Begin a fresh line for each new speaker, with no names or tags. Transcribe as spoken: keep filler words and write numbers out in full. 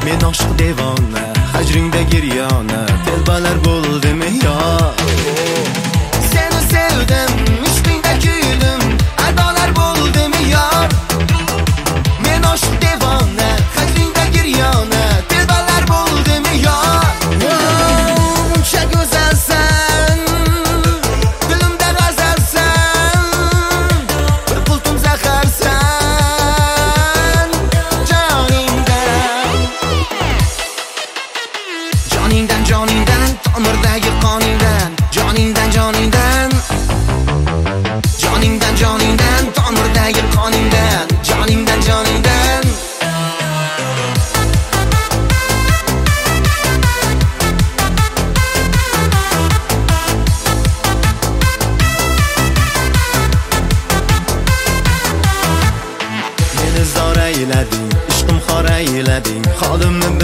Men oshiq devona, hajringda giryona, telbalar bo'ldimi yor? Seni sevdim, ishqingda kuydim, adolar bo'ldimi yor? Men oshiq devona, hajringda giryona, telbalar bo'ldimi yor? Uncha go'zalsan, dilimda g'azalsan, bir qultum zaharsan, joningdan, joningdan, joningdan, tomirdagi qoningdan, joningdan, joningdan, joningdan, joningdan, tomirdagi qoningdan, joningdan, joningdan. Meni zora eylading, ishqim xora eylading, holimni